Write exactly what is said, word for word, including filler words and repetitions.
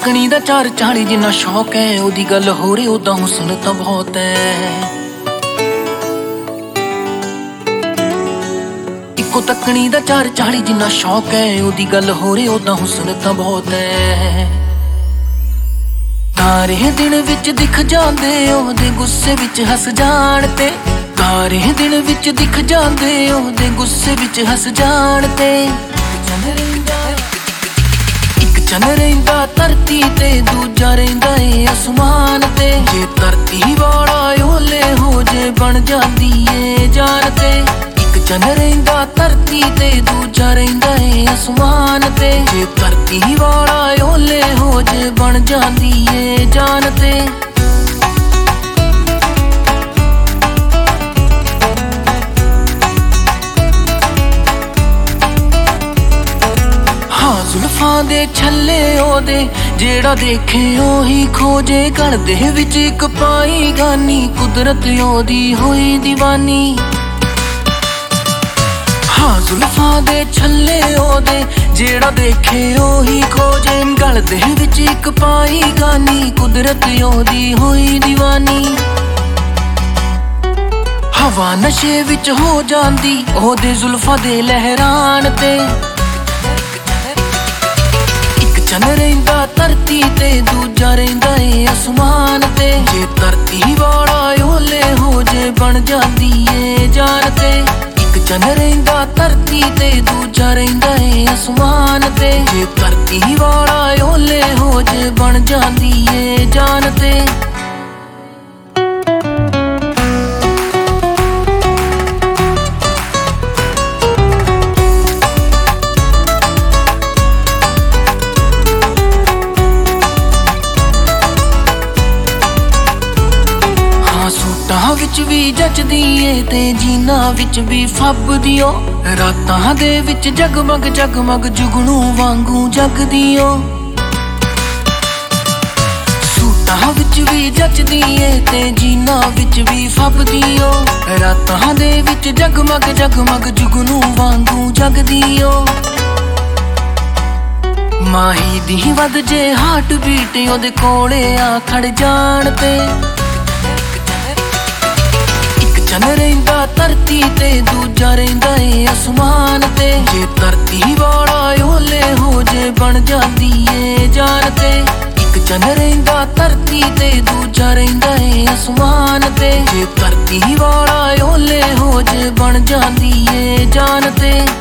ਤੱਕਣੀ ਦਾ ਚਾਰ ਚਾਲੀ ਜਿੰਨਾ ਸ਼ੌਕ ਹੈ, ਉਹਦੀ ਗੱਲ ਹੋ ਰਹੀ ਉਦਾਂ ਹੁਸਨ ਤਾਂ ਬਹੁਤ ਹੈ। ਇੱਕੋ ਤੱਕਣੀ ਦਾ ਚਾਰ ਚਾਲੀ ਜਿੰਨਾ ਸ਼ੌਕ ਹੈ, ਉਹਦੀ ਗੱਲ ਹੋ ਰਹੀ ਉਦਾਂ ਹੁਸਨ ਤਾਂ ਬਹੁਤ ਹੈ। ਤਾਰੇ ਦਿਨ ਵਿੱਚ ਦਿਖ ਜਾਂਦੇ, ਉਹਦੇ ਗੁੱਸੇ ਵਿੱਚ ਹੱਸ ਜਾਣ ਤੇ। ਤਾਰੇ ਦਿਨ ਵਿੱਚ ਦਿਖ ਜਾਂਦੇ, ਉਹਦੇ ਗੁੱਸੇ ਵਿੱਚ ਹੱਸ ਜਾਣ ਤੇ। ਇੱਕ ਚੰਨ ਰਹਿੰਦਾ ਧਰਤੀ ਤੇ, ਦੂਜਾ ਰਹਿੰਦਾ ਏ ਅਸਮਾਨ ਤੇ। ਜੇ ਧਰਤੀ ਵਾਲਾ ਓਲੇ ਹੋ ਜੇ ਬਣ ਜਾਂਦੀ ਏ ਜਾਨ ਤੇ। ਇੱਕ ਚੰਨ ਰਹਿੰਦਾ ਧਰਤੀ ਤੇ, ਦੂਜਾ ਰਹਿੰਦਾ ਏ ਅਸਮਾਨ ਤੇ। ਜੇ ਧਰਤੀ ਵਾਲਾ ਓਲੇ ਹੋ ਜੇ ਬਣ ਜਾਂਦੀ ਏ ਜਾਨ ਤੇ। ਜ਼ੁਲਫਾਂ ਦੇ ਛੱਲੇ ਉਹਦੇ, ਜਿਹੜਾ ਦੇਖੇ ਉਹੀ ਖੋਜੇ। ਗਲ ਦੇ ਵਿੱਚ ਇੱਕ ਪਾਈ ਗਾਨੀ, ਕੁਦਰਤ ਉਹਦੀ ਹੋਈ ਦੀਵਾਨੀ। ਹਾਂ ਜ਼ੁਲਫਾਂ ਦੇ ਛੱਲੇ ਉਹਦੇ, ਜਿਹੜਾ ਦੇਖੇ ਉਹੀ ਖੋਜੇ। ਗਲ ਦੇ ਵਿੱਚ ਇੱਕ ਪਾਈ ਗਾਨੀ, ਕੁਦਰਤ ਉਹਦੀ ਹੋਈ ਦੀਵਾਨੀ। ਹਵਾ ਨਸ਼ੇ ਵਿੱਚ ਹੋ ਜਾਂਦੀ, ਉਹਦੇ ਜ਼ੁਲਫਾਂ ਦੇ ਲਹਿਰਾਨ ਤੇ। ਚੰਨ ਰਹਿੰਦਾ ਧਰਤੀ ਤੇ, ਦੂਜਾ ਰਹਿੰਦਾ ਏ ਅਸਮਾਨ ਤੇ। ਜੇ ਧਰਤੀ ਵਾਲਾ ਓਲੇ ਹੋ ਜੇ ਬਣ ਜਾਂਦੀ ਏ ਜਾਨ ਤੇ। ਇੱਕ ਚੰਨ ਰਹਿੰਦਾ ਧਰਤੀ ਤੇ, ਦੂਜਾ ਰਹਿੰਦਾ ਏ ਅਸਮਾਨ ਤੇ। ਜੇ ਧਰਤੀ ਵਾਲਾ ਓਲੇ ਹੋ ਜੇ ਬਣ ਜਾਂਦੀ ਏ ਜਾਨ ਤੇ। ਸੂਟਾਂ ਵਿੱਚ ਵੀ ਜੱਚਦੀ ਏ ਤੇ ਜੀਨਾਂ ਵਿੱਚ ਵੀ ਫੱਬਦੀ ਓ। ਰਾਤਾਂ ਦੇ ਵਿੱਚ ਜਗਮਗ ਜਗਮਗ ਜੁਗਨੂ ਵਾਂਗੂ ਜਗਦੀ ਓ। ਸੂਟਾਂ ਵਿੱਚ ਵੀ ਜੱਚਦੀ ਏ ਤੇ ਜੀਨਾਂ ਵਿੱਚ ਵੀ ਫੱਬਦੀ ਓ। ਰਾਤਾਂ ਦੇ ਵਿੱਚ ਜਗਮਗ ਜਗਮਗ ਜੁਗਨੂ ਵਾਂਗੂ ਜਗਦੀ ਓ। ਮਾਹੀ ਦੀ ਵੱਧ ਜੇ ਹਾਰਟ ਬੀਟ, ਉਹਦੇ ਕੋਲੇ ਆ ਖੜ ਜਾਣ ਤੇ। ਚੰਨ ਰਹਿੰਦਾ ਧਰਤੀ ਤੇ, ਦੂਜਾ ਰਹਿੰਦਾ ਏ ਅਸਮਾਨ ਤੇ। ਜੇ ਧਰਤੀ ਵਾਲਾ ਓਲੇ ਹੋ ਜੇ ਬਣ ਜਾਂਦੀ ਏ ਜਾਨ ਤੇ। ਇੱਕ ਚੰਨ ਰਹਿੰਦਾ ਧਰਤੀ ਤੇ, ਦੂਜਾ ਰਹਿੰਦਾ ਏ ਅਸਮਾਨ ਤੇ। ਜੇ ਧਰਤੀ ਵਾਲਾ ਓਲੇ ਹੋ ਜੇ ਬਣ ਜਾਂਦੀ ਏ ਜਾਨ ਤੇ।